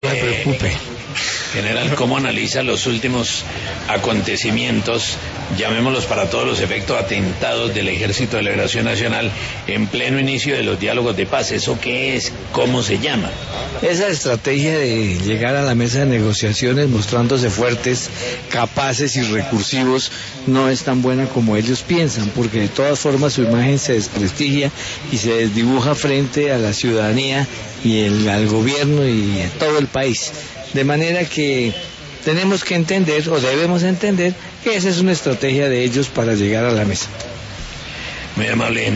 me preocupe. General, ¿cómo analiza los últimos acontecimientos, llamémoslos para todos los efectos, atentados del Ejército de Liberación Nacional en pleno inicio de los diálogos de paz? ¿Eso qué es? ¿Cómo se llama? Esa estrategia de llegar a la mesa de negociaciones mostrándose fuertes, capaces y recursivos no es tan buena como ellos piensan, porque de todas formas su imagen se desprestigia y se desdibuja frente a la ciudadanía y al gobierno y a todo el país. De manera que tenemos que entender, o debemos entender, que esa es una estrategia de ellos para llegar a la mesa. Muy amable.